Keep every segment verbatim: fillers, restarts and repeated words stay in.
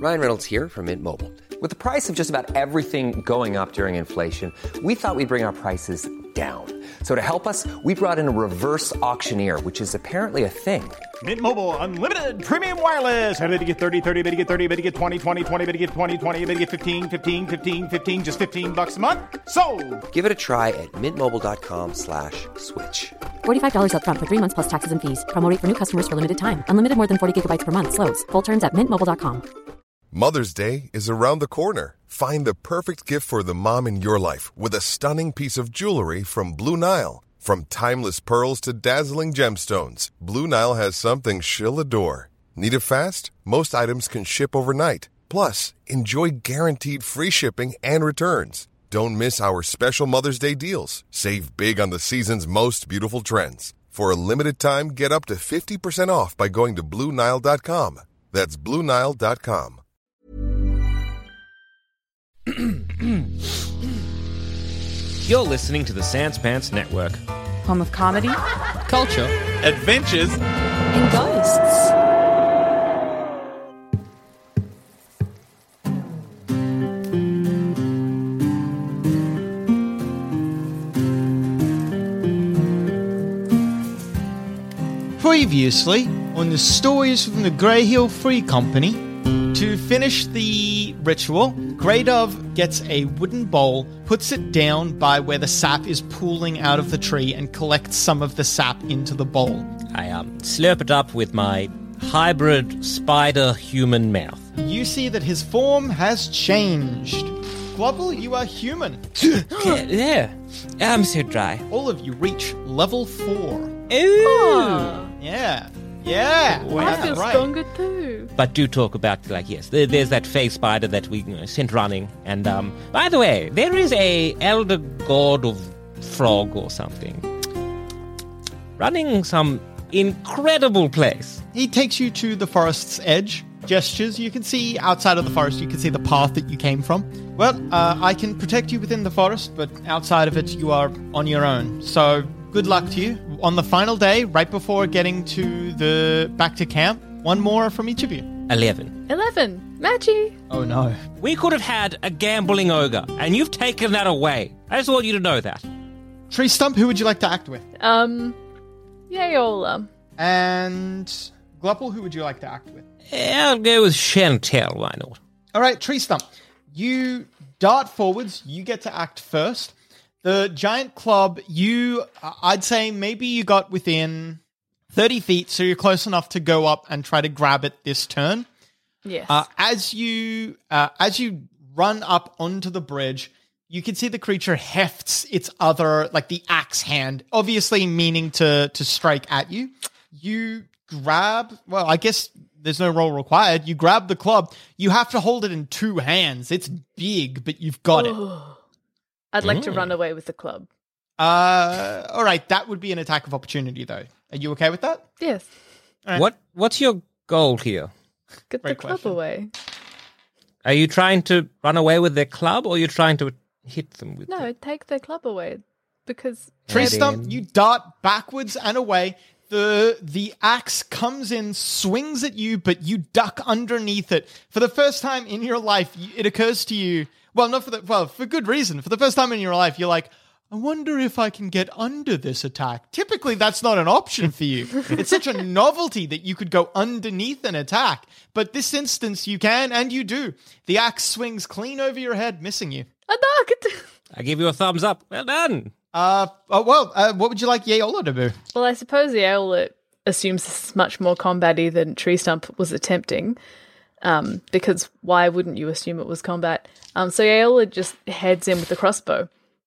Ryan Reynolds here from Mint Mobile. With the price of just about everything going up during inflation, we thought we'd bring our prices down. So to help us, we brought in a reverse auctioneer, which is apparently a thing. Mint Mobile Unlimited Premium Wireless. How to get thirty, thirty, how to get thirty, how to get twenty, twenty, twenty, how to get twenty, twenty, how to get fifteen, fifteen, fifteen, fifteen, just fifteen bucks a month? Sold! Give it a try at mintmobile.com slash switch. forty-five dollars up front for three months plus taxes and fees. Promo rate for new customers for limited time. Unlimited more than forty gigabytes per month. Slows full terms at mint mobile dot com. Mother's Day is around the corner. Find the perfect gift for the mom in your life with a stunning piece of jewelry from Blue Nile. From timeless pearls to dazzling gemstones, Blue Nile has something she'll adore. Need it fast? Most items can ship overnight. Plus, enjoy guaranteed free shipping and returns. Don't miss our special Mother's Day deals. Save big on the season's most beautiful trends. For a limited time, get up to fifty percent off by going to Blue Nile dot com. That's Blue Nile dot com. You're listening to the Sans Pants Network. Home of comedy, Culture. Adventures. and ghosts. Previously, on the Stories from the Grey Hill Free Company, to finish the ritual, Grey Dove gets a wooden bowl, puts it down by where the sap is pooling out of the tree, and collects some of the sap into the bowl. I um, slurp it up with my hybrid spider-human mouth. You see that his form has changed. Glubble, you are human. yeah, yeah, I'm so dry. All of you reach level four. Ooh. Yeah. Yeah. Wow. I That's feel right. stronger too. But do talk about, like, yes, there, there's that face spider that we you know, sent running. And, um, by the way, there is a elder god of frog or something running some incredible place. He takes you to the forest's edge. Gestures. You can see outside of the forest, you can see the path that you came from. Well, uh, I can protect you within the forest, but outside of it, you are on your own. So, good luck to you. On the final day, right before getting to the back to camp, one more from each of you. Eleven. Eleven. Matchy. Oh no. We could have had a gambling ogre, and you've taken that away. I just want you to know that. Tree Stump, who would you like to act with? Um, Yayola. And Glupple, who would you like to act with? I'll go with Chantel, why not? All right, Tree Stump. You dart forwards. You get to act first. The giant club, you, uh, I'd say maybe you got within thirty feet, so you're close enough to go up and try to grab it this turn. Yes. Uh, as you uh, as you run up onto the bridge, you can see the creature hefts its other, like the axe hand, obviously meaning to to strike at you. You grab, well, I guess there's no roll required. You grab the club. You have to hold it in two hands. It's big, but you've got it. I'd like to run away with the club. Uh, all right, that would be an attack of opportunity, though. Are you okay with that? Yes. All right. What What's your goal here? Get Great the club question. away. Are you trying to run away with their club, or are you trying to hit them with No, it? take their club away. Because Tree Head Stump, in. you dart backwards and away. The the axe comes in, swings at you, but you duck underneath it. For the first time in your life, y- it occurs to you, well, not for the, well, for good reason. For the first time in your life, you're like, I wonder if I can get under this attack. Typically, that's not an option for you. It's such a novelty that you could go underneath an attack. But this instance, you can, and you do. The axe swings clean over your head, missing you. a dog. I give you a thumbs up. Well done. Uh, oh, well, uh, what would you like Yeola to do? Well, I suppose Yayola assumes this is much more combat-y than Tree Stump was attempting. Um, because why wouldn't you assume it was combat? Um, so Yayola just heads in with the crossbow.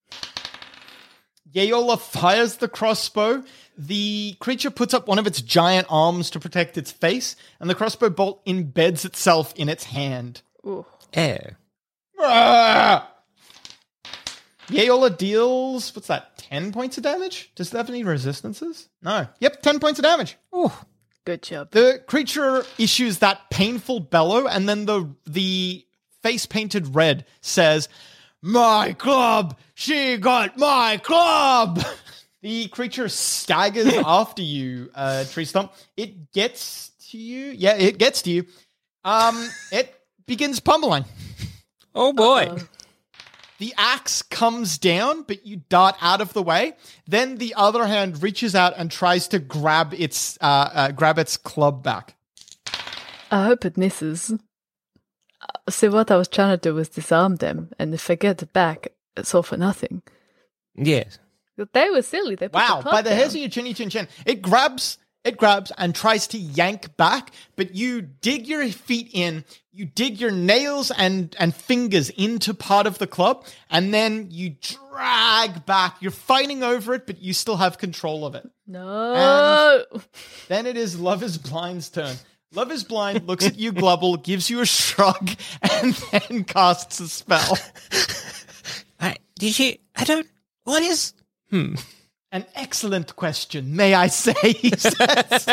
Yeola fires the crossbow. The creature puts up one of its giant arms to protect its face, and the crossbow bolt embeds itself in its hand. Ooh. Eh. Ah! Yeola deals, what's that, ten points of damage? Does it have any resistances? No. Yep, ten points of damage. Ooh. Good job. The creature issues that painful bellow, and then the the face painted red says, "My club! She got my club!" The creature staggers after you, uh, Tree Stump. It gets to you. Yeah, it gets to you. Um, it begins pummeling. Oh boy. Uh-oh. The axe comes down, but you dart out of the way. Then the other hand reaches out and tries to grab its uh, uh, grab its club back. I hope it misses. Uh, See, what I was trying to do was disarm them, and if I get it back, it's all for nothing. Yes. But they were silly. They put Wow! the club By the down. hairs of your chinny chin chin, it grabs, it grabs, and tries to yank back. But you dig your feet in, you dig your nails and and fingers into part of the club, and then you drag back. You're fighting over it, but you still have control of it. No. Then it is Love is Blind's turn. Love is Blind looks at you, Glubble, gives you a shrug, and then casts a spell. I, did she? I don't. What is? Hmm. An excellent question, may I say, he says.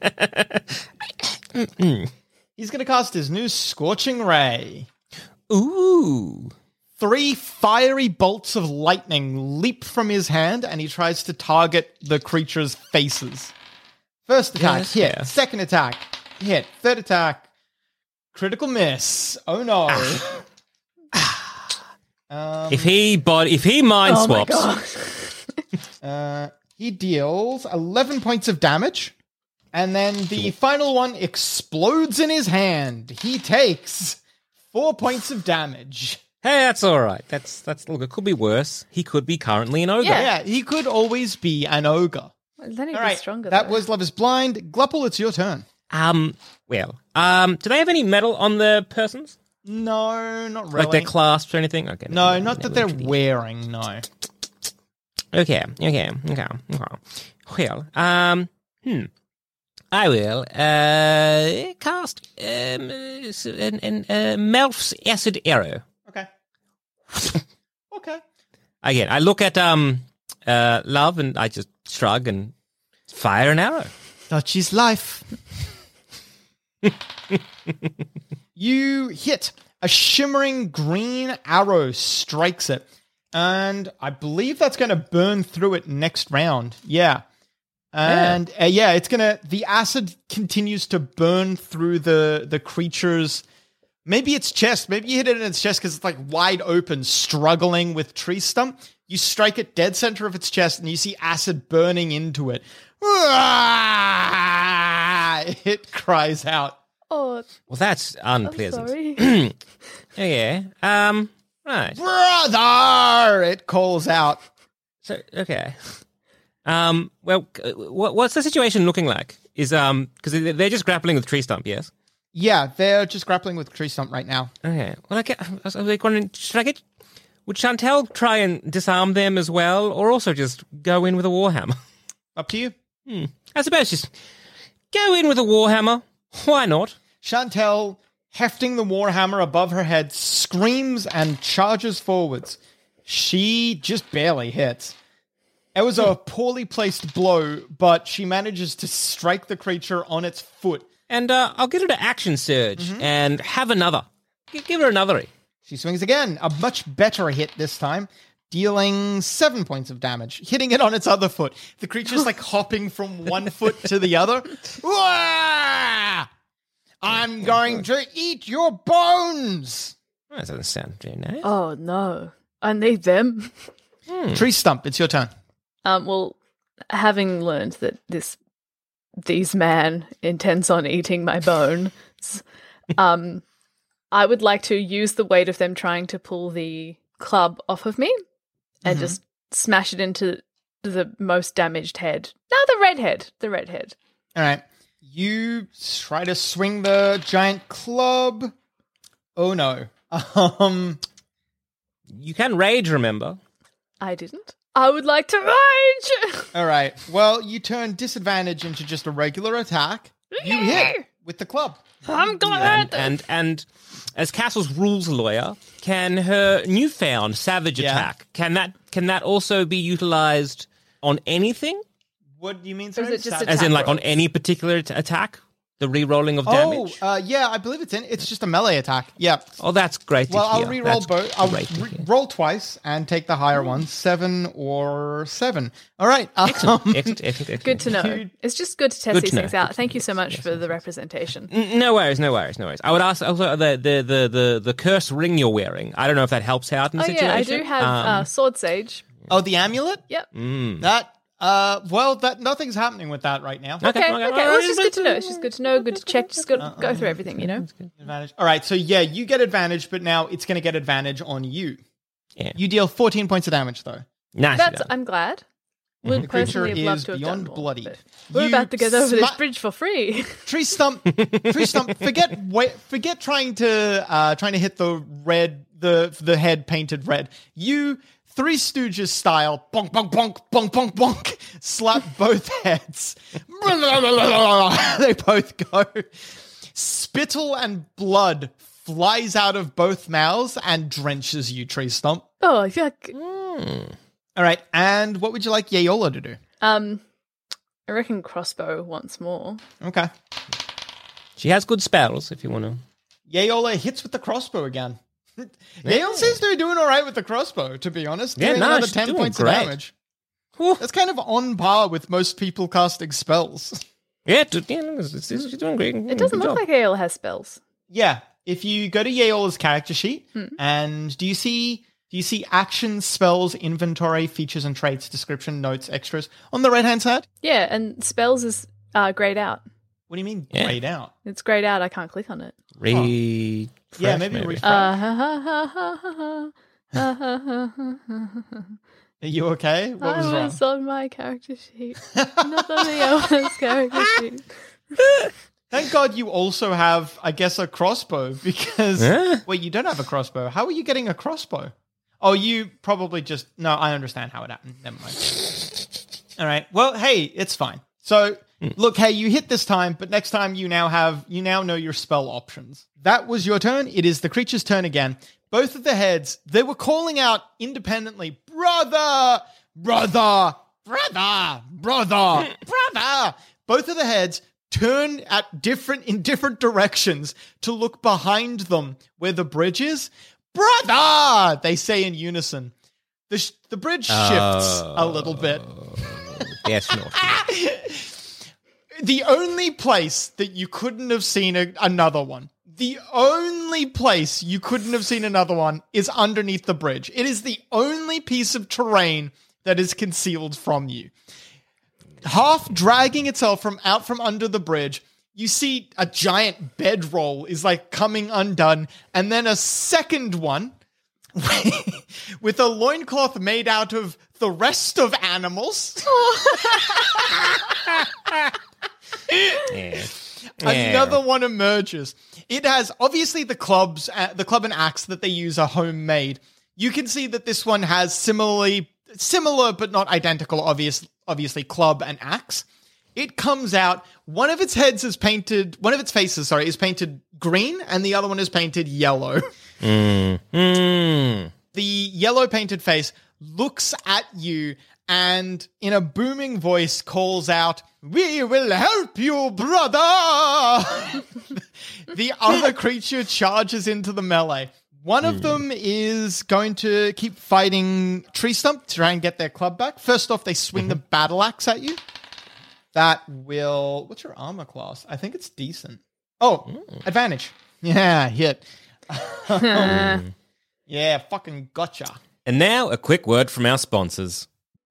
He's going to cast his new Scorching Ray. Ooh. Three fiery bolts of lightning leap from his hand, and he tries to target the creature's faces. First attack, Yes, hit. yeah. Second attack, hit. Third attack, critical miss. Oh no. um, If he bod, if he mind Oh my swaps, god. uh, he deals eleven points of damage, and then the final one explodes in his hand. He takes four points of damage. hey, that's all right. That's that's look. It could be worse. He could be currently an ogre. Yeah. Yeah, he could always be an ogre. Well, then he'd All be right, stronger. that though. was Love is Blind. Glupple, it's your turn. Um. Well. Um. Do they have any metal on the persons? No, not really. Like their clasps or anything? Okay. no, never- not that never they're introduced. wearing, no. Okay, okay, okay, okay. Well, um, hmm. I will uh, cast um, s- an, an uh, Melf's Acid Arrow. Okay. Okay. Again, I look at um, uh, Love and I just shrug and fire an arrow. Dutchie's life. You hit. A shimmering green arrow strikes it. And I believe that's going to burn through it next round. Yeah. And yeah, uh, yeah it's going to... The acid continues to burn through the, the creature's... Maybe its chest. Maybe you hit it in its chest because it's like wide open, struggling with tree stump. You strike it dead center of its chest and you see acid burning into it. It cries out. Oh, Well, that's I'm unpleasant. sorry. Okay. Um. Right. Brother! It calls out. So okay. Um. Well, uh, what, what's the situation looking like? Is um because they're just grappling with tree stump. Yes. Yeah, they're just grappling with tree stump right now. Okay. Well, I get. I was like wondering, should I get? Would Chantel try and disarm them as well, or also just go in with a warhammer? Up to you. Hmm. I suppose just go in with a warhammer. Why not? Chantel, hefting the warhammer above her head, screams and charges forwards. She just barely hits. It was a poorly placed blow, but she manages to strike the creature on its foot. And uh, I'll get her to action surge and have another. G- give her another. She swings again, a much better hit this time, dealing seven points of damage, hitting it on its other foot. The creature's like hopping from one foot to the other. Wah! I'm going to eat your bones! That doesn't sound very nice. Oh no, I need them. Tree stump, it's your turn. Um, well, having learned that this these man intends on eating my bones, um, I would like to use the weight of them trying to pull the club off of me and just smash it into the most damaged head. No, the red head. The red head. All right. You try to swing the giant club. Oh no. Um. You can rage, remember? I didn't. I would like to rage. All right. Well, you turn disadvantage into just a regular attack. You hit with the club. I'm glad. And, and and as Castle's rules lawyer, can her newfound savage Yeah. attack can that can that also be utilized on anything? What do you mean? Or is Sorry? it just Sa- a- As in, Attack like on rolls. any particular t- attack? The re-rolling of Oh, damage? uh, yeah, I believe it's in. It's just a melee attack. Yeah. Oh, that's great to Well, I'll hear. re-roll That's both. I'll great to re- hear. roll twice and take the higher one, seven or seven. All right. Um, Excellent, excellent, excellent, excellent. Good to know. It's just good to test Good these to know, things good out. to Thank know. you so much Yes, for yes, the yes. representation. N- No worries, no worries, no worries. I would ask also the the the the, the curse ring you're wearing. I don't know if that helps out in the Oh situation. yeah, I do have Um, uh, Sword Sage. oh, the amulet? Yep. mm. That, uh, well, that nothing's happening with that right now. Okay, okay. okay. Well, it's just good to know. It's just good to know. Good to check. Just got to go through everything, you know. Advantage. All right, so yeah, you get advantage, but now it's going to get advantage on you. Yeah. You deal fourteen points of damage, though. Nice. That's. yeah. I'm glad. Would The creature personally have loved is to have beyond done more, bloodied. but We're You about to get over this sma- bridge for free. Tree stump, tree stump. Forget, wait, forget trying to uh, trying to hit the red, the the head painted red. You Three Stooges style, bonk, bonk, bonk, bonk, bonk, bonk, slap both heads. They both go. Spittle and blood flies out of both mouths and drenches you, Tree Stump. Oh, yuck. All right, and what would you like Yayola to do? Um, I reckon crossbow once more. Okay. She has good spells if you want to. Yayola hits with the crossbow again. Yayola seems to be doing all right with the crossbow, to be honest. Yeah, Doing no, another she's ten doing points great. of damage. That's kind of on par with most people casting spells. Yeah, to, yeah it's, it's, it's, she's doing great. It doesn't look like Aeol has spells. Yeah, if you go to Yayola's character sheet, Hmm. and do you see do you see actions, spells, inventory, features and traits, description, notes, extras on the right hand side? Yeah, and spells is uh, grayed out. What do you mean Yeah. grayed out? It's grayed out. I can't click on it. Re- Yeah, fresh, maybe, refresh. Uh, ha, ha, ha, ha, ha, ha, ha, ha, ha, ha. Are you okay? What I was wrong? was on my character sheet, not on the Aeol's character sheet. Thank God you also have, I guess, a crossbow because Huh? wait, you don't have a crossbow. How are you getting a crossbow? Oh, you probably just no. I understand how it happened. Never mind. All right. Well, hey, it's fine. So look, hey, you hit this time, but next time you now have you now know your spell options. That was your turn. It is the creature's turn again. Both of the heads, they were calling out independently, brother, brother, brother, brother, brother. Both of the heads turn at different in different directions to look behind them where the bridge is. Brother, they say in unison. The sh- the bridge shifts a little bit. Yes, no. The only place that you couldn't have seen a- another one, the only place you couldn't have seen another one is underneath the bridge. It is the only piece of terrain that is concealed from you. Half dragging itself from out from under the bridge, you see a giant bedroll is like coming undone, and then a second one with a loincloth made out of the rest of animals. Yeah. Another one emerges. It has obviously the clubs, uh, the club and axe that they use are homemade. You can see that this one has similarly similar but not identical, obvious, obviously club and axe. It comes out. One of its heads is painted. One of its faces, sorry, is painted green, and the other one is painted yellow. Mm. Mm. The yellow painted face looks at you and in a booming voice calls out, "We will help you, brother!" The other creature charges into the melee. One of them is going to keep fighting Tree Stump to try and get their club back. First off, they swing the battle axe at you. That will... What's your armor class? I think it's decent. Oh, advantage. Yeah, hit. Yeah, fucking gotcha. And now a quick word from our sponsors.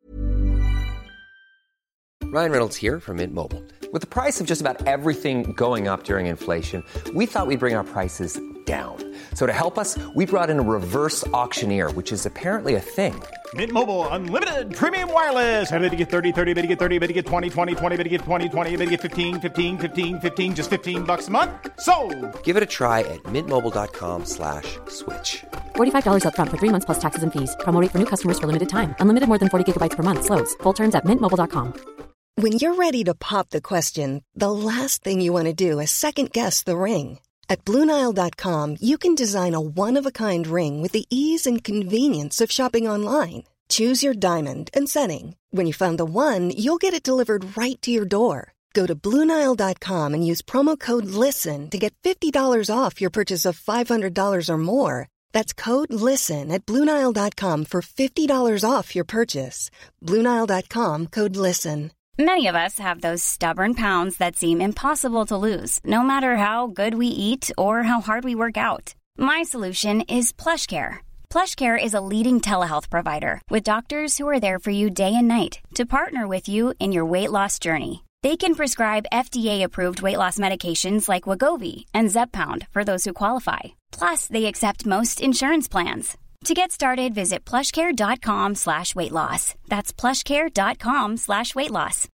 Ryan Reynolds here from Mint Mobile. With the price of just about everything going up during inflation, we thought we'd bring our prices down. So to help us, we brought in a reverse auctioneer, which is apparently a thing. Mint Mobile Unlimited Premium Wireless. Ready to get thirty, thirty, bit to get thirty, bit to get twenty, twenty, twenty, bit to get twenty, twenty, bit to get fifteen, fifteen, fifteen, fifteen, just fifteen bucks a month? Sold! Give it a try at mintmobile.com slash switch. forty-five dollars up front for three months plus taxes and fees. Promo rate for new customers for limited time. Unlimited more than forty gigabytes per month. Slows full terms at mint mobile dot com. When you're ready to pop the question, the last thing you want to do is second-guess the ring. At Blue Nile dot com, you can design a one-of-a-kind ring with the ease and convenience of shopping online. Choose your diamond and setting. When you find the one, you'll get it delivered right to your door. Go to Blue Nile dot com and use promo code LISTEN to get fifty dollars off your purchase of five hundred dollars or more. That's code LISTEN at Blue Nile dot com for fifty dollars off your purchase. Blue Nile dot com, code LISTEN. Many of us have those stubborn pounds that seem impossible to lose, no matter how good we eat or how hard we work out. My solution is PlushCare. PlushCare is a leading telehealth provider with doctors who are there for you day and night to partner with you in your weight loss journey. They can prescribe F D A-approved weight loss medications like Wegovy and Zepbound for those who qualify. Plus, they accept most insurance plans. To get started, visit plushcare.com slash weight loss. That's plushcare.com slash weight loss.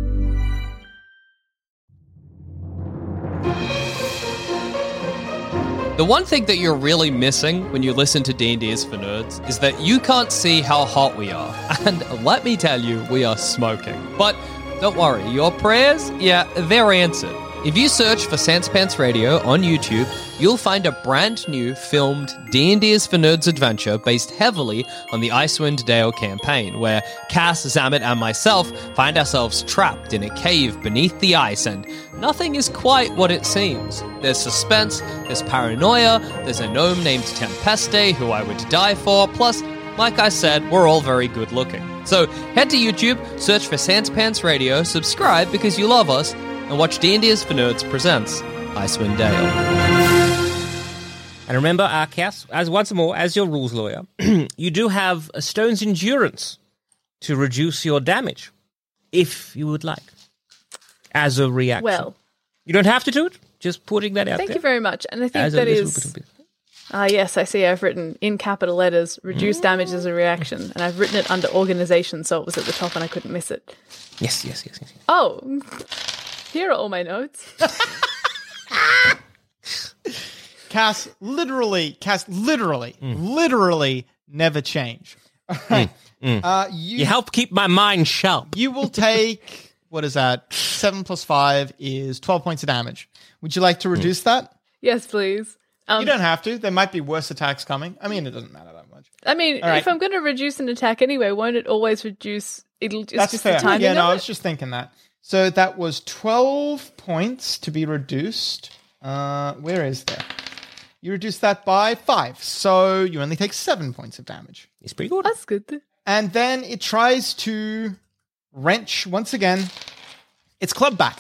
The one thing that you're really missing when you listen to D and D is for Nerds is that you can't see how hot we are. And let me tell you, we are smoking. But don't worry, your prayers, yeah, they're answered. If you search for Sanspants Radio on YouTube, you'll find a brand new filmed D and D is for Nerds adventure based heavily on the Icewind Dale campaign, where Cass, Zamet, and myself find ourselves trapped in a cave beneath the ice, and nothing is quite what it seems. There's suspense, there's paranoia, there's a gnome named Tempeste who I would die for, plus, like I said, we're all very good looking. So head to YouTube, search for Sanspants Radio, subscribe because you love us, and watch D and D is for Nerds presents Icewind Dale. And remember, uh, Cass, as once more, as your rules lawyer, you do have a stone's endurance to reduce your damage, if you would like, as a reaction. Well, you don't have to do it. Just putting that out thank there. you very much. And I think As that a little is... bit of business. Ah, yes, I see. I've written in capital letters, reduce Mm. damage as a reaction. And I've written it under organization, so it was at the top and I couldn't miss it. Yes, yes, yes, yes. yes. Oh, here are all my notes. Cass, literally, Cass, literally, literally never change. All right. Uh, you, You help keep my mind sharp. you will take, what is that? seven plus five is twelve points of damage. Would you like to reduce that? Yes, please. Um, You don't have to. There might be worse attacks coming. I mean, it doesn't matter that much. I mean, All right. if I'm going to reduce an attack anyway, won't it always reduce? It'll it's That's just fair. the timing Yeah, no, of I it? was just thinking that. So that was twelve points to be reduced. Uh, where is there? You reduce that by five. So you only take seven points of damage. It's pretty good. That's good. And then it tries to wrench once again its club back.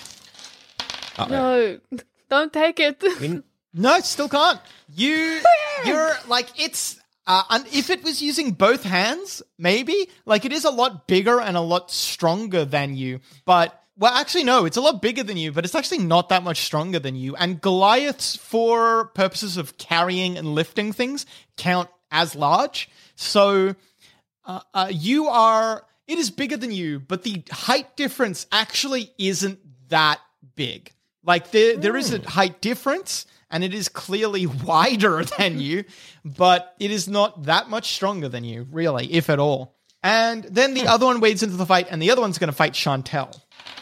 No, don't take it. No, it still can't. You, you're like, it's, uh, and if it was using both hands, maybe, like it is a lot bigger and a lot stronger than you, but, well, actually, no, it's a lot bigger than you, but it's actually not that much stronger than you. And Goliaths, for purposes of carrying and lifting things, count as large. So, uh, uh, you are, it is bigger than you, but the height difference actually isn't that big. Like, there, there is a height difference, and it is clearly wider than you, but it is not that much stronger than you, really, if at all. And then the other one wades into the fight, and the other one's going to fight Chantel.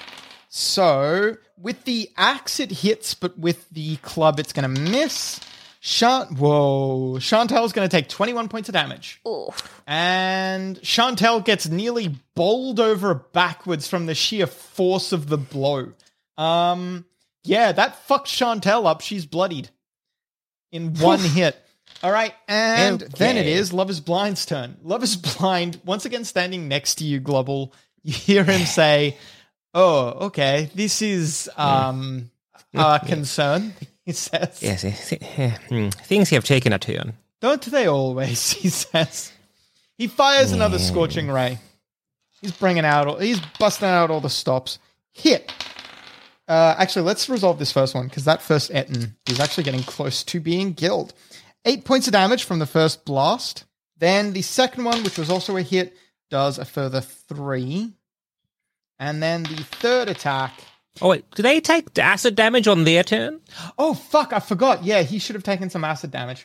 So, with the axe, it hits, but with the club, it's going to miss. Chant- Whoa. Chantel's going to take twenty-one points of damage. Oof. And Chantel gets nearly bowled over backwards from the sheer force of the blow. Um... Yeah, that fucked Chantel up. She's bloodied in one hit. All right, and Okay. then it is Love is Blind's turn. Love is Blind, once again standing next to you, Globble. You hear him say, oh, okay, this is um, a concern, he says. Yes, yes, yes. Hmm. Things have taken a turn. Don't they always, he says. He fires another Scorching Ray. He's bringing out, all, he's busting out all the stops. Hit. Uh, actually, let's resolve this first one, because that first Etten is actually getting close to being killed. Eight points of damage from the first blast. Then the second one, which was also a hit, does a further three. And then the third attack... Oh, wait, do they take acid damage on their turn? Oh, fuck, I forgot. Yeah, he should have taken some acid damage.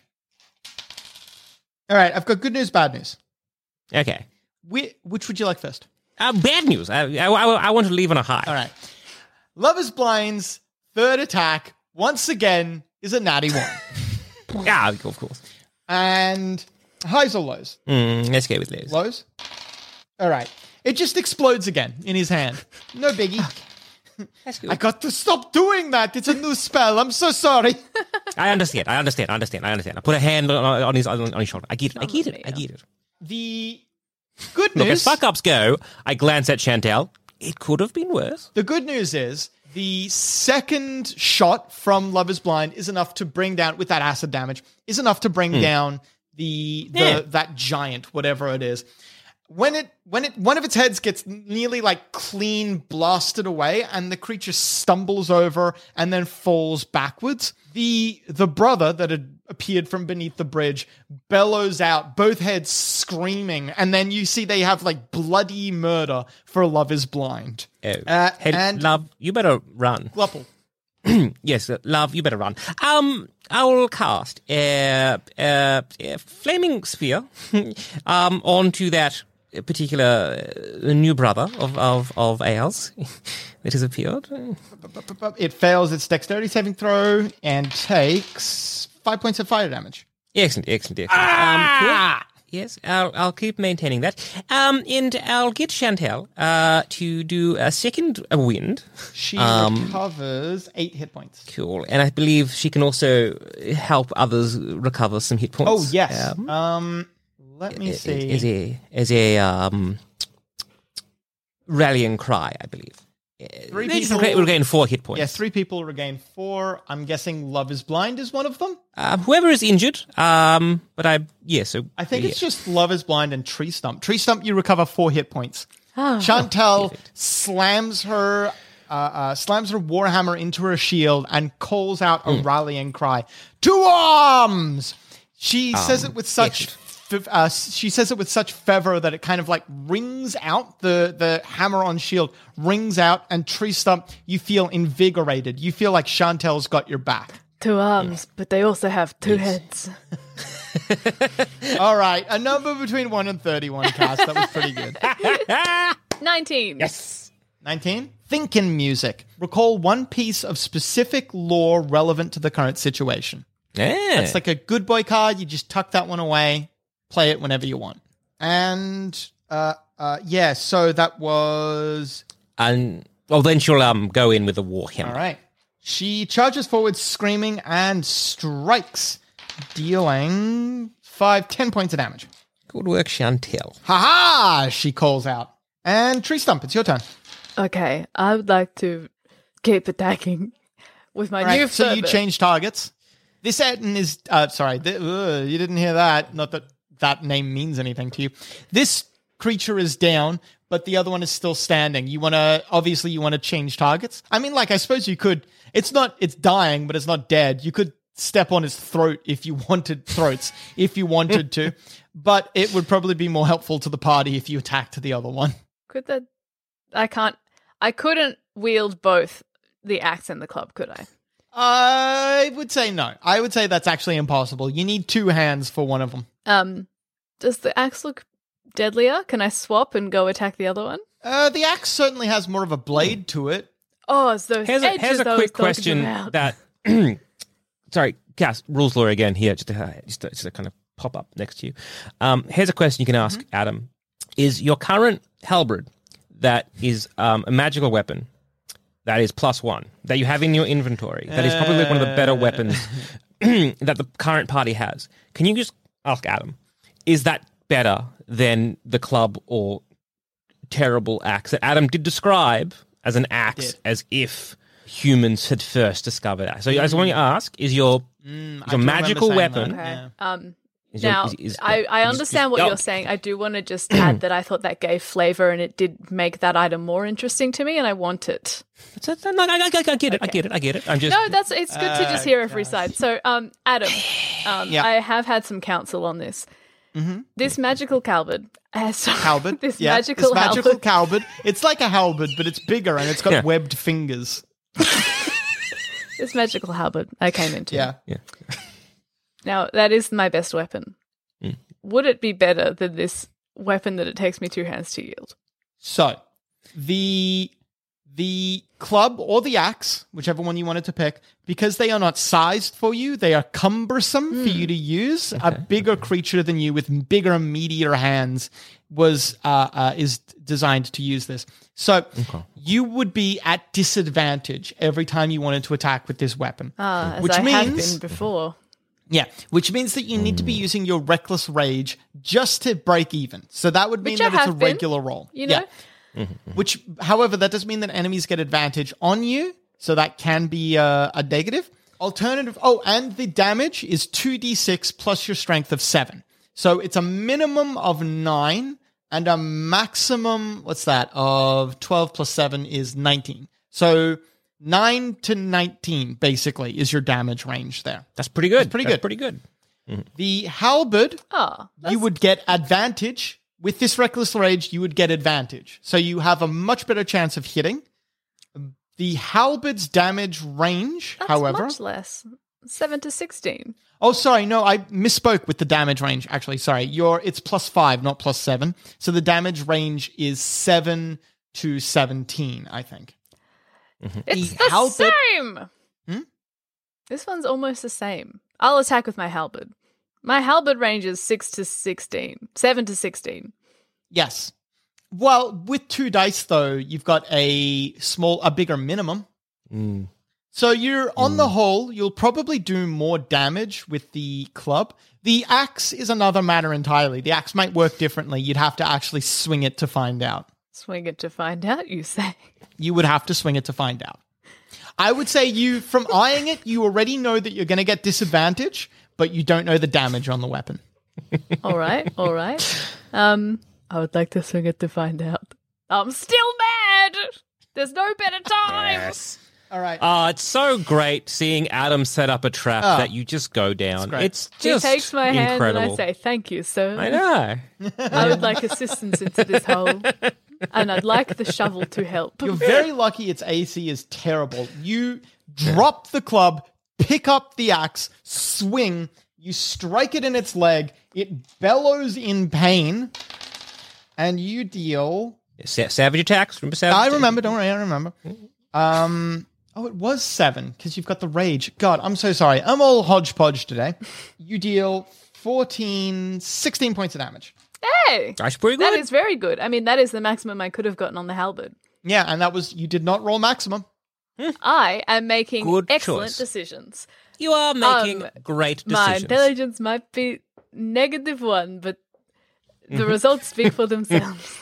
All right, I've got good news, bad news. Okay. Whi- Which would you like first? Uh, bad news. I, I, I want to leave on a high. All right. Love is Blind's third attack, once again, is a natty one. Yeah, of course. And highs or lows? Mm, let's go with lows. Lows? All right. It just explodes again in his hand. No biggie. That's good. I got to stop doing that. It's a new spell. I'm so sorry. I understand. I understand. I understand. I understand. I put a hand on, on his on, on his shoulder. I get it. I get it. I get it. The good Look, news. as fuck ups go, I glance at Chantel. It could have been worse. The good news is the second shot from Love is Blind is enough to bring down, with that acid damage, is enough to bring Mm. down the, the Yeah. that giant, whatever it is. When it when it one of its heads gets nearly like clean blasted away, and the creature stumbles over and then falls backwards, the the brother that had appeared from beneath the bridge bellows out, both heads screaming, and then you see they have like bloody murder for Love is Blind. Oh. Uh, Hey, and love, you better run. Glupple. Yes, uh, love, you better run. Um, I will cast a, a, a flaming sphere um onto that particular uh, new brother of of of Ael's that has appeared. It fails its dexterity saving throw and takes five points of fire damage. Excellent, excellent, excellent. Um, cool. Yes, I'll I'll keep maintaining that. Um, and I'll get Chantel uh to do a second uh, wind. She Um, recovers eight hit points. Cool, and I believe she can also help others recover some hit points. Oh, yes. Um, Um, let me see. As a as a um rallying cry, I believe. Three They just people- regain- regain four hit points. Yes, three people regain four. I'm guessing Love is Blind is one of them. Uh, whoever is injured, um, but I yeah. So I think yeah. it's just Love is Blind and Tree Stump. Tree Stump, you recover four hit points. Chantel slams her uh, uh, slams her warhammer into her shield and calls out a Mm. rallying cry. To arms! She says Um, it with such f- uh, she says it with such fervor that it kind of like rings out. The the hammer on shield rings out, and Tree Stump, you feel invigorated. You feel like Chantel's got your back. Two arms, but they also have two heads. All right, a number between one and thirty-one, Cass. That was pretty good. nineteen. Yes. nineteen. Thinkin' music. Recall one piece of specific lore relevant to the current situation. Yeah. It's like a good boy card. You just tuck that one away, play it whenever you want. And, uh, uh, yeah, so that was... And well, then she'll um go in with the warhammer. All right. She charges forward, screaming, and strikes, dealing five, ten points of damage. Good work, Chantel. Ha-ha! She calls out. And Tree Stump, it's your turn. Okay, I would like to keep attacking with my All right, new so you fervor. change targets. This Etten is, uh, sorry, th- uh, you didn't hear that. Not that that name means anything to you. This creature is down, but the other one is still standing. You want to, obviously you want to change targets. I mean, like, I suppose you could, it's not, it's dying, but it's not dead. You could step on its throat if you wanted, throats, if you wanted to, but it would probably be more helpful to the party if you attacked the other one. Could that? I can't. I couldn't wield both the axe and the club, could I? I would say no. I would say that's actually impossible. You need two hands for one of them. Um, does the axe look deadlier? Can I swap and go attack the other one? Uh, the axe certainly has more of a blade to it. Oh, it's those Here's a, edges here's a I was quick talking question about. that. Sorry, Cass, rules lawyer again here, just to, just to, just to kind of pop up next to you. Um, here's a question you can ask Mm-hmm. Adam: is your current halberd that is um, a magical weapon that is plus one that you have in your inventory that is probably one of the better weapons that the current party has? Can you just ask Adam? Is that better than the club or terrible axe that Adam did describe as an axe, Did. as if humans had first discovered that? So I just want to ask: is your I your do magical remember saying weapon? that. Okay. Um, Is your- now, is- is- I, yeah, I is- understand is- what oh. you're saying. I do want to just add that I thought that gave flavor and it did make that item more interesting to me, and I want it. It's a- no, I, I, I get it. I get it. I get it. I'm just No, that's it's good to just hear every side. So, um, Adam, um, Yeah. I have had some counsel on this. This magical halberd has Halberd. this yeah, magical this magical halberd. halberd. It's like a halberd, but it's bigger and it's got Yeah. webbed fingers. This magical halberd I came into. Yeah. yeah. Now that is my best weapon. Mm. Would it be better than this weapon that it takes me two hands to yield? So, the The club or the axe, whichever one you wanted to pick, because they are not sized for you, they are cumbersome mm. for you to use. Okay. A bigger creature than you with bigger, meatier hands was uh, uh, is designed to use this. So okay. you would be at disadvantage every time you wanted to attack with this weapon. Ah, which as I means, have been before. Yeah, which means that you need to be using your Reckless Rage just to break even. So that would mean which that I it's a have been, regular roll. You know? Yeah. Mm-hmm. Which, however, that does mean that enemies get advantage on you, so that can be uh, a negative. Alternative, oh, and the damage is two d six plus your strength of seven. So it's a minimum of nine and a maximum, what's that, of twelve plus seven is nineteen. So nine to nineteen, basically, is your damage range there. That's pretty good. That's pretty That's good. pretty good. Mm-hmm. The halberd, oh, you would get advantage. With this Reckless Rage, you would get advantage. So you have a much better chance of hitting. The halberd's damage range, That's however... much less. seven to sixteen. Oh, sorry, no, I misspoke with the damage range, actually. Sorry, Your it's plus five, not plus seven. So the damage range is seven to seventeen, I think. Mm-hmm. It's the, the halberd- same! Hmm? This one's almost the same. I'll attack with my halberd. My halberd range is six to sixteen. seven to sixteen. Yes. Well, with two dice, though, you've got a small, a bigger minimum. Mm. So you're, on mm. the whole, you'll probably do more damage with the club. The axe is another matter entirely. The axe might work differently. You'd have to actually swing it to find out. Swing it to find out, you say? You would have to swing it to find out. I would say you, from eyeing it, you already know that you're going to get disadvantage, but you don't know the damage on the weapon. All right, all right. Um, I would like to swing it to find out. I'm still mad! There's no better time! Yes. All right. Oh, it's so great seeing Adam set up a trap oh, that you just go down. It's just He takes my hand incredible. and I say, thank you, sir. I know. I would like assistance into this hole. And I'd like the shovel to help. You're very lucky its A C is terrible. You drop the club, pick up the axe, swing, you strike it in its leg, it bellows in pain, and you deal... Sa- savage attacks? Remember savage I remember, don't worry, I remember. Um, oh, it was seven, because you've got the rage. God, I'm so sorry. I'm all hodgepodge today. You deal fourteen, sixteen points of damage. Hey! That's pretty good. That is very good. I mean, that is the maximum I could have gotten on the halberd. Yeah, and that was, you did not roll maximum. I am making Good excellent choice. decisions. You are making Um, great My decisions. intelligence might be negative one, but the results speak for themselves.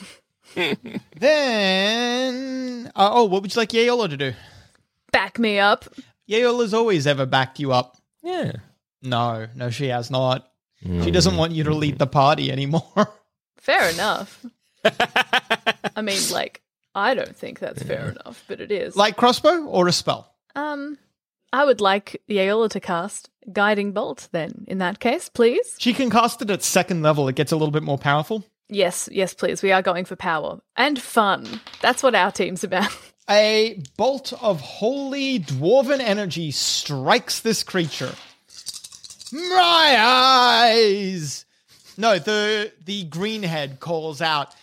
Then, uh, oh, what would you like Yayola to do? Back me up. Yayola's always ever backed you up. Yeah. No, no, she has not. She doesn't want you to lead the party anymore. Fair enough. I mean, like, I don't think that's fair enough, but it is. Like crossbow or a spell? Um, I would like Yayola to cast Guiding Bolt then, in that case, please. She can cast it at second level. It gets a little bit more powerful. Yes, yes, please. We are going for power. And fun. That's what our team's about. A bolt of holy dwarven energy strikes this creature. My eyes! No, the the greenhead calls out,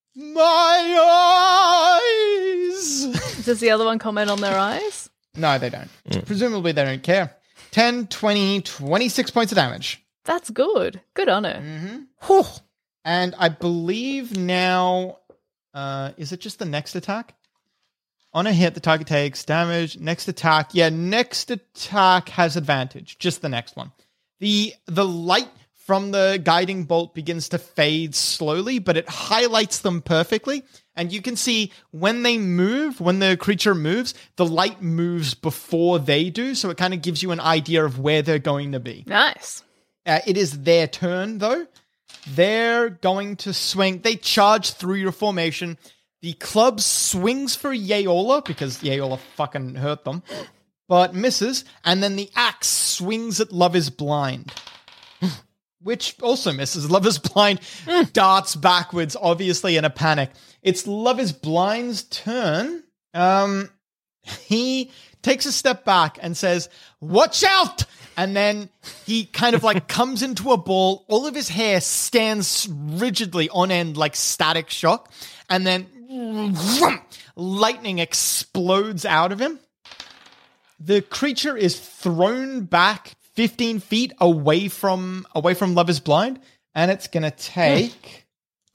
my eyes! Does the other one comment on their eyes? No, they don't. Presumably they don't care. ten, twenty, twenty-six points of damage. That's good. Good on her. Mm-hmm. And I believe now, uh, is it just the next attack? On a hit, the target takes damage. Next attack. Yeah, next attack has advantage. Just the next one. The the light from the guiding bolt begins to fade slowly, but it highlights them perfectly. And you can see when they move, when the creature moves, the light moves before they do. So it kind of gives you an idea of where they're going to be. Nice. Uh, it is their turn, though. They're going to swing. They charge through your formation. The club swings for Yayola because Yayola fucking hurt them, but misses. And then the axe swings at Love is Blind, which also misses. Love is Blind darts backwards, obviously in a panic. It's Love is Blind's turn. Um, he takes a step back and says, "Watch out!" And then he kind of like comes into a ball. All of his hair stands rigidly on end like static shock. And then lightning explodes out of him. The creature is thrown back fifteen feet away from away from Love is Blind, and it's going to take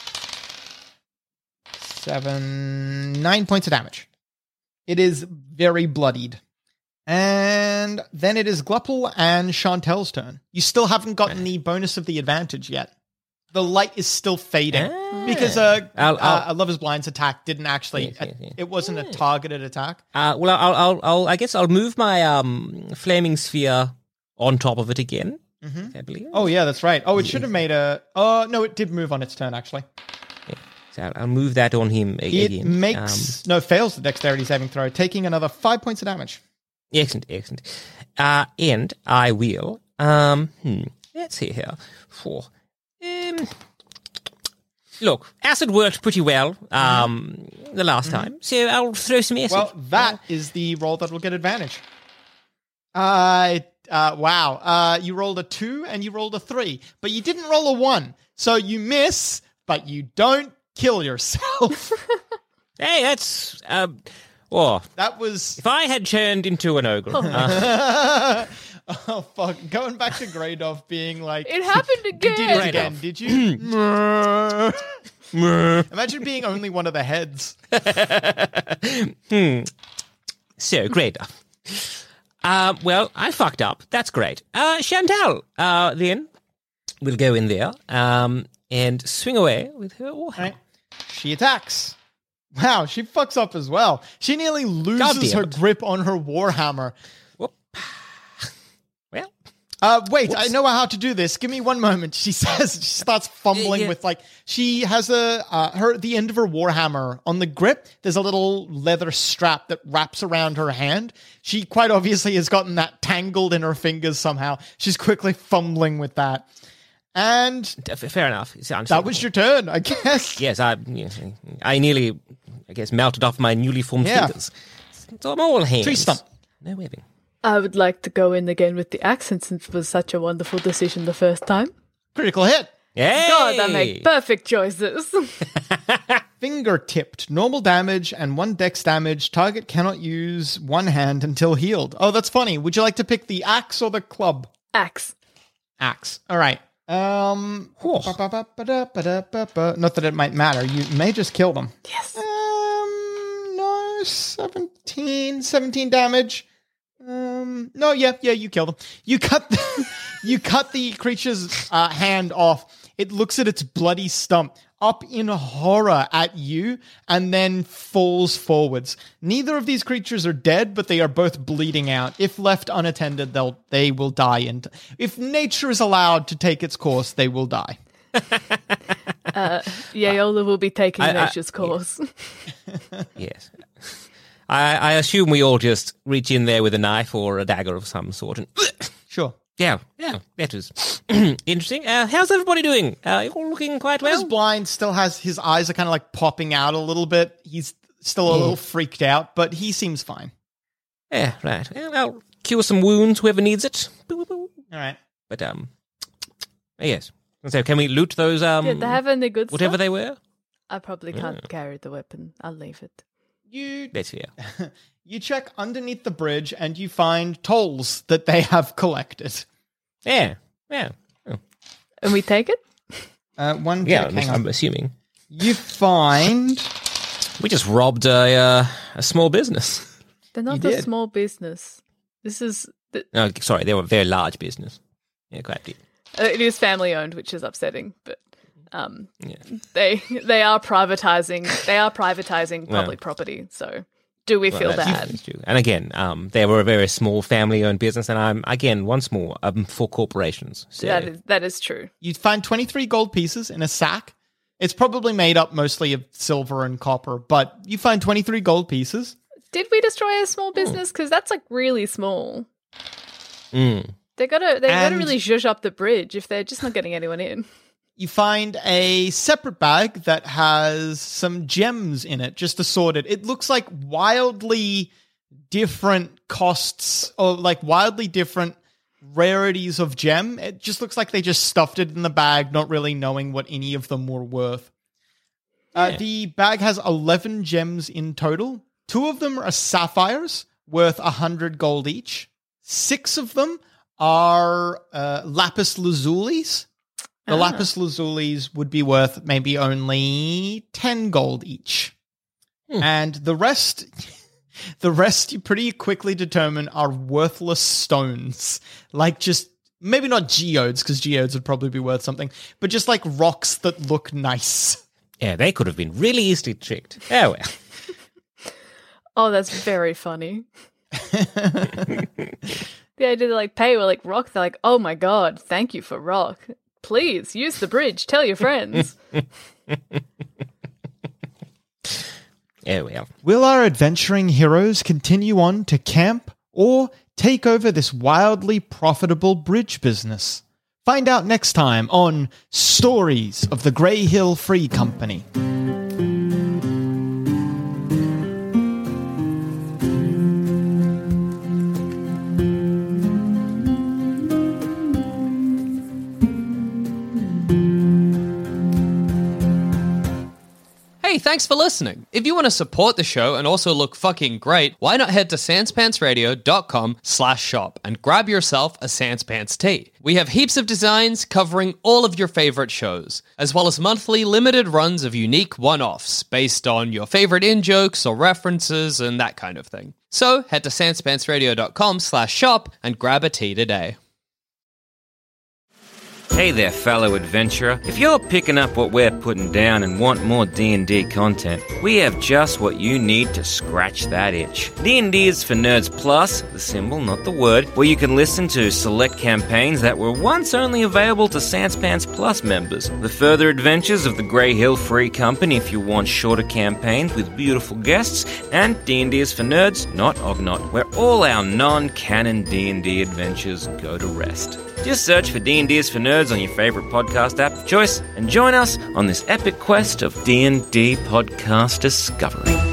seven, nine points of damage. It is very bloodied. And then it is Gluppal and Chantel's turn. You still haven't gotten the bonus of the advantage yet. The light is still fading Ah. because uh, I'll- I'll- uh, a Love is Blind's attack didn't actually. Yes, yes, yes. It wasn't a targeted attack. Uh, well, I'll, I'll, I'll, I guess I'll move my um, flaming sphere on top of it again. Mm-hmm. I believe. Oh yeah, that's right. Oh, it should have made a. Oh no, it did move on its turn actually. So I'll, I'll move that on him a- It again. makes no fails the dexterity saving throw, taking another five points of damage. Um, excellent, excellent. Uh, and I will. Um, hmm, let's see here. Four. Um, look, acid worked pretty well um, the last time, so I'll throw some acid. Well, that is the roll that will get advantage. Uh, uh, wow. Uh, you rolled a two and you rolled a three, but you didn't roll a one. So you miss, but you don't kill yourself. Hey, that's. Uh, oh, That was. if I had turned into an ogre. uh, Oh, fuck. Going back to Greydov being like. It happened You again. did it again, did you? Imagine being only one of the heads. So, great. Uh, well, I fucked up. That's great. Uh, Chantal, uh, then, will go in there um, and swing away with her warhammer. Right. She attacks. Wow, she fucks up as well. She nearly loses Goddamn her it. grip on her warhammer. Whoop. Well, Uh, wait, I Whoops. know how to do this. Give me one moment. She says, she starts fumbling Yeah, yeah. with like, she has a, uh, her, the end of her warhammer on the grip. There's a little leather strap that wraps around her hand. She quite obviously has gotten that tangled in her fingers somehow. She's quickly fumbling with that. And d- f- fair enough. It's that was your turn, I guess. Yes, I, yes, I nearly, I guess, melted off my newly formed Yeah. fingers. So I'm all hands. Tree stump. No webbing. I would like to go in again with the accent since it was such a wonderful decision the first time. Critical hit. Hey! God, I make perfect choices. Finger tipped. Normal damage and one dex damage. Target cannot use one hand until healed. Oh, that's funny. Would you like to pick the axe or the club? Axe. Axe. All right. Um, Oh. ba-ba-ba-ba-da-ba-da-ba-ba. Not that it might matter. You may just kill them. Yes. Um, no, seventeen, seventeen damage. Um, no, yeah, yeah, you kill them. You cut the, you cut the creature's uh, hand off. It looks at its bloody stump up in horror at you and then falls forwards. Neither of these creatures are dead, but they are both bleeding out. If left unattended, they'll they will die. And if nature is allowed to take its course, they will die. Yaola will be taking I- I- nature's course. Yes. I, I assume we all just reach in there with a knife or a dagger of some sort and... Sure. Yeah, yeah, that was interesting. Uh, how's everybody doing? Uh, you all looking quite Well, well? His blind still has his eyes are kind of like popping out a little bit. He's still a little freaked out, but he seems fine. Yeah, right. Well, I'll cure some wounds, whoever needs it. Boo, boo, boo. All right. But, um... yes. So can we loot those, um... Did they have any good whatever stuff? they were? I probably can't carry the weapon. I'll leave it. You That's fair. you check underneath the bridge and you find tolls that they have collected. Yeah, yeah. Oh. And we take it? Uh, one Yeah, check, I'm, hang I'm on. assuming. You find We just robbed a, uh, a small business. They're not You a did. small business. This is... The, No, sorry, they were a very large business. Yeah, quite deep. uh, it is family owned, which is upsetting, but... Um, Yeah. they they are privatizing. They are privatizing Well. public property. So, do we Well, feel that's- bad? that's true. And again, um, they were a very small family-owned business, and I'm again once more um, for corporations. So That is that is true. you find twenty-three gold pieces in a sack. It's probably made up mostly of silver and copper, but you find twenty-three gold pieces. Did we destroy a small business? Because that's like really small. Mm. They gotta they gotta And- really zhuzh up the bridge if they're just not getting anyone in. You find a separate bag that has some gems in it, just assorted. It looks like wildly different costs, or like wildly different rarities of gem. It just looks like they just stuffed it in the bag, not really knowing what any of them were worth. Uh, the bag has eleven gems in total. Two of them are sapphires, worth one hundred gold each. Six of them are uh, lapis lazulis. The ah. lapis lazulis would be worth maybe only ten gold each. Hmm. And the rest, the rest you pretty quickly determine are worthless stones. Like just, maybe not geodes, because geodes would probably be worth something, but just like rocks that look nice. Yeah, they could have been really easily tricked. Oh, well. Oh, that's very funny. The idea they're like, pay, we're like, rock. They're like, oh my god, thank you for rock. Please, use the bridge. Tell your friends. Oh, well. Will our adventuring heroes continue on to camp or take over this wildly profitable bridge business? Find out next time on Stories of the Grey Hill Free Company. Hey, thanks for listening. If you want to support the show and also look fucking great, why not head to sanspantsradio.com slash shop and grab yourself a Sanspants tee. We have heaps of designs covering all of your favorite shows, as well as monthly limited runs of unique one-offs based on your favorite in-jokes or references and that kind of thing. So head to sanspantsradio.com slash shop and grab a tee today. Hey there, fellow adventurer. If you're picking up what we're putting down and want more D and D content, we have just what you need to scratch that itch. D and D is for Nerds Plus, the symbol, not the word, where you can listen to select campaigns that were once only available to Sanspants Plus members. The further adventures of the Grey Hill Free Company if you want shorter campaigns with beautiful guests, and D and D is for Nerds, not Ognot, where all our non-canon D and D adventures go to rest. Just search for D and D is for Nerds on your favorite podcast app of choice and join us on this epic quest of D and D podcast discovery.